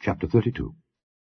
Chapter 32.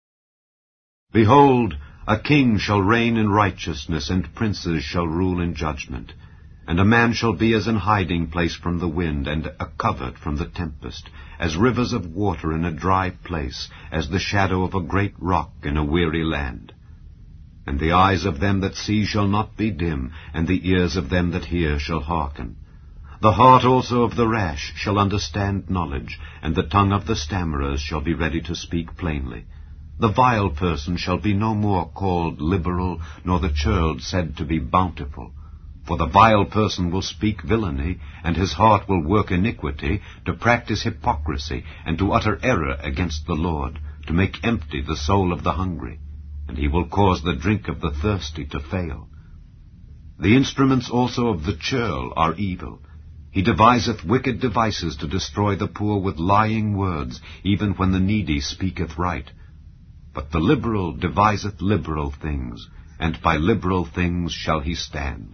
Behold, a king shall reign in righteousness, and princes shall rule in judgment. And a man shall be as an hiding place from the wind, and a covert from the tempest, as rivers of water in a dry place, as the shadow of a great rock in a weary land. And the eyes of them that see shall not be dim, and the ears of them that hear shall hearken. The heart also of the rash shall understand knowledge, and the tongue of the stammerers shall be ready to speak plainly. The vile person shall be no more called liberal, nor the churl said to be bountiful. For the vile person will speak villainy, and his heart will work iniquity, to practice hypocrisy, and to utter error against the Lord, to make empty the soul of the hungry, and he will cause the drink of the thirsty to fail. The instruments also of the churl are evil. He deviseth wicked devices to destroy the poor with lying words, even when the needy speaketh right. But the liberal deviseth liberal things, and by liberal things shall he stand.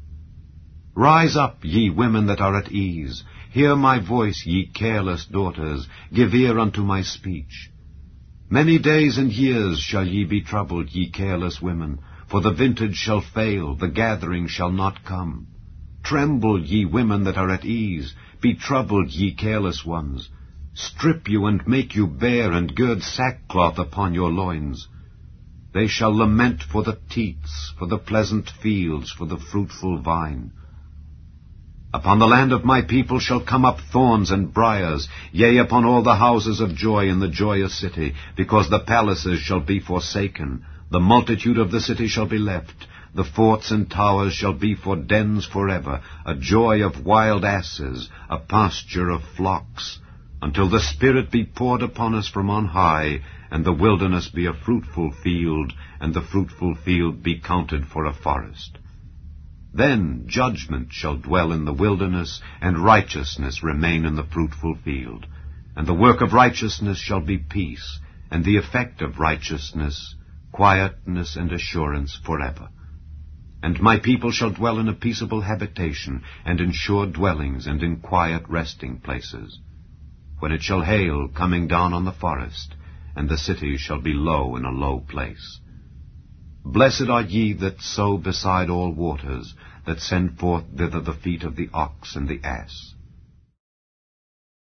Rise up, ye women that are at ease. Hear my voice, ye careless daughters. Give ear unto my speech. Many days and years shall ye be troubled, ye careless women, for the vintage shall fail, the gathering shall not come. Tremble, ye women that are at ease. Be troubled, ye careless ones. Strip you and make you bare, and gird sackcloth upon your loins. They shall lament for the teats, for the pleasant fields, for the fruitful vine. Upon the land of my people shall come up thorns and briars, yea, upon all the houses of joy in the joyous city, because the palaces shall be forsaken. The multitude of the city shall be left. The forts and towers shall be for dens forever, a joy of wild asses, a pasture of flocks, until the Spirit be poured upon us from on high, and the wilderness be a fruitful field, and the fruitful field be counted for a forest. Then judgment shall dwell in the wilderness, and righteousness remain in the fruitful field. And the work of righteousness shall be peace, and the effect of righteousness, quietness and assurance forever. And my people shall dwell in a peaceable habitation, and in sure dwellings, and in quiet resting places. When it shall hail, coming down on the forest, and the city shall be low in a low place. Blessed are ye that sow beside all waters, that send forth thither the feet of the ox and the ass.